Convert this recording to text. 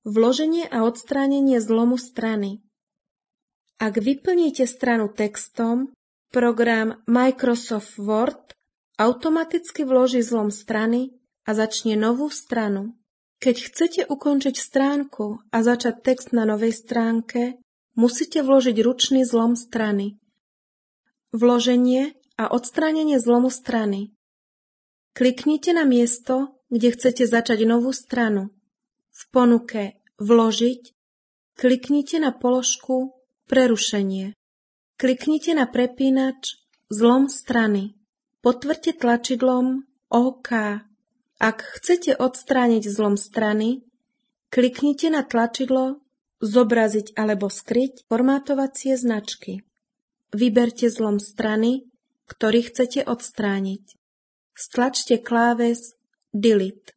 Vloženie a odstránenie zlomu strany. Ak vyplníte stranu textom, program Microsoft Word automaticky vloží zlom strany a začne novú stranu. Keď chcete ukončiť stránku a začať text na novej stránke, musíte vložiť ručný zlom strany. Vloženie a odstránenie zlomu strany. Kliknite na miesto, kde chcete začať novú stranu. V ponuke Vložiť kliknite na položku Prerušenie. Kliknite na prepínač Zlom strany. Potvrďte tlačidlom OK. Ak chcete odstrániť zlom strany, kliknite na tlačidlo Zobraziť alebo skryť formátovacie značky. Vyberte zlom strany, ktorý chcete odstrániť. Stlačte kláves Delete.